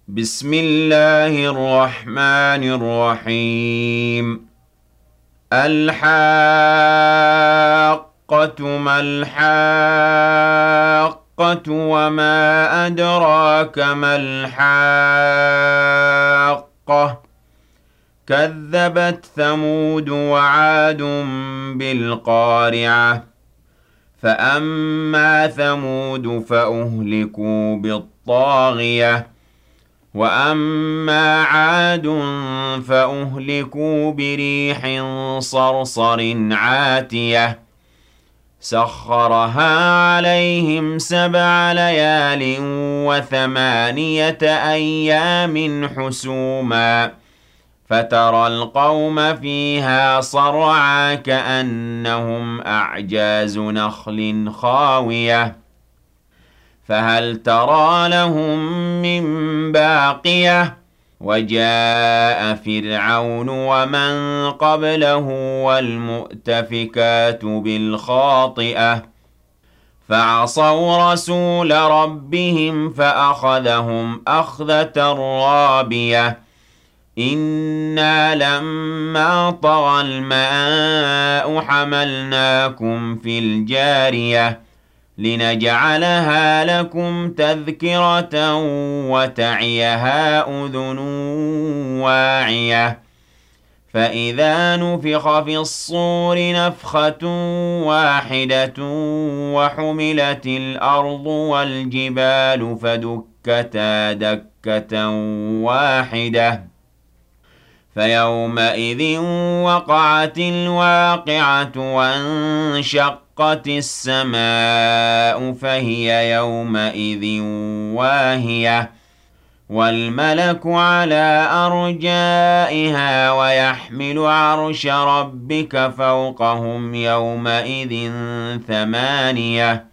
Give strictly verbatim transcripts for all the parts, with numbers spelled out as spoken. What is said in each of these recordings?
بسم الله الرحمن الرحيم. الحاقة ما الحاقة وما أدراك ما الحاقة. كذبت ثمود وعاد بالقارعة. فأما ثمود فأهلكوا بالطاغية، وأما عاد فأهلكوا بريح صرصر عاتية سخرها عليهم سبع ليال وثمانية أيام حسوما، فترى القوم فيها صرعى كأنهم أعجاز نخل خاوية، فهل ترى لهم من باقية. وجاء فرعون ومن قبله والمؤتفكات بالخاطئة، فعصوا رسول ربهم فأخذهم أخذة رابية. إنا لما طغى الماء حملناكم في الجارية لنجعلها لكم تذكرة وتعيها أذن واعية. فإذا نفخ في الصور نفخة واحدة وحملت الأرض والجبال فدكتا دكة واحدة، فيومئذ وقعت الواقعة وانشقت السماء فهي يومئذ واهية، والملك على أرجائها ويحمل عرش ربك فوقهم يومئذ ثمانية.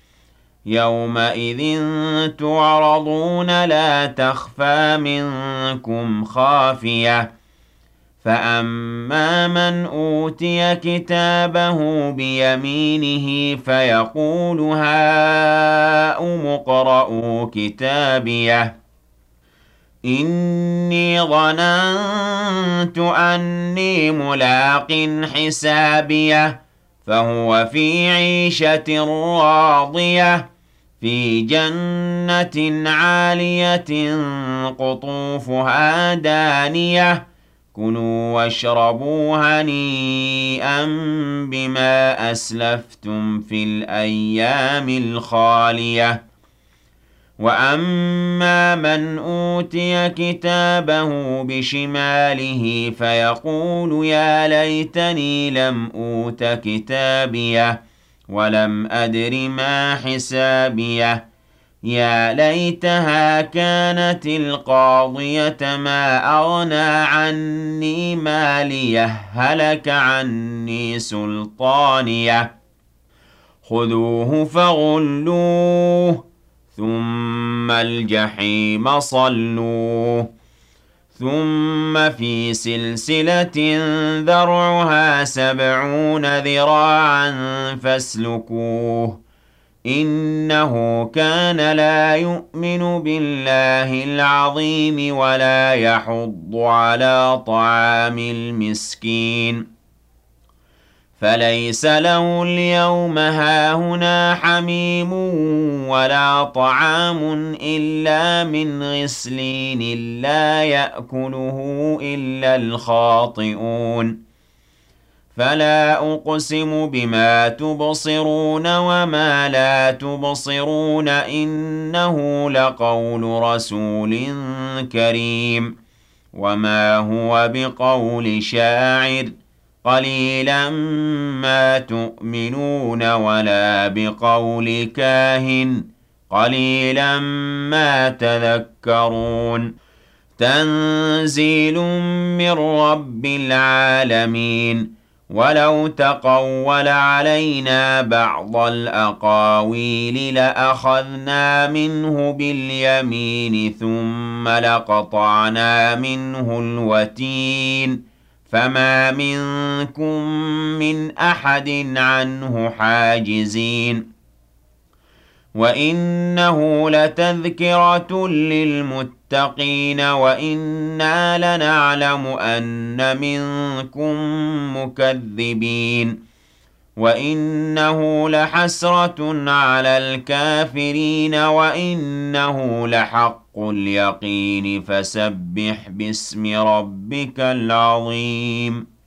يومئذ تعرضون لا تخفى منكم خافية. فأما من أوتي كتابه بيمينه فيقول هاؤم اقرءوا كتابيه إني ظننت أني ملاق حسابيه، فهو في عيشة راضية في جنة عالية قطوفها دانية. كلوا واشربوا هنيئا بما أسلفتم في الأيام الخالية. وأما من أوتي كتابه بشماله فيقول يا ليتني لم أوت كتابيه ولم أدر ما حسابيه، يا ليتها كانت القاضية ما أغنى عني ماليه هلك عني سلطانيه. خذوه فغلوه ثم الجحيم صلوه ثم في سلسلة ذرعها سبعون ذراعا فاسلكوه إنه كان لا يؤمن بالله العظيم ولا يحض على طعام المسكين، فليس له اليوم هاهنا حميم ولا طعام إلا من غسلين لا يأكله إلا الخاطئون. فلا أقسم بما تبصرون وما لا تبصرون إنه لقول رسول كريم، وما هو بقول شاعر قليلا ما تؤمنون ولا بقول كاهن قليلا ما تذكرون. تنزيل من رب العالمين. ولو تقول علينا بعض الأقاويل لأخذنا منه باليمين ثم لقطعنا منه الوتين، فما منكم من أحد عنه حاجزين. وإنه لتذكرة للمتقين لِلْمُتَّقِينَ وَإِنَّا لَنَعْلَمُ أَنَّ مِنكُم مُّكَذِّبِينَ وَإِنَّهُ لَحَسْرَةٌ عَلَى الْكَافِرِينَ وَإِنَّهُ لَحَقُّ الْيَقِينِ فَسَبِّحْ بِاسْمِ رَبِّكَ الْعَظِيمِ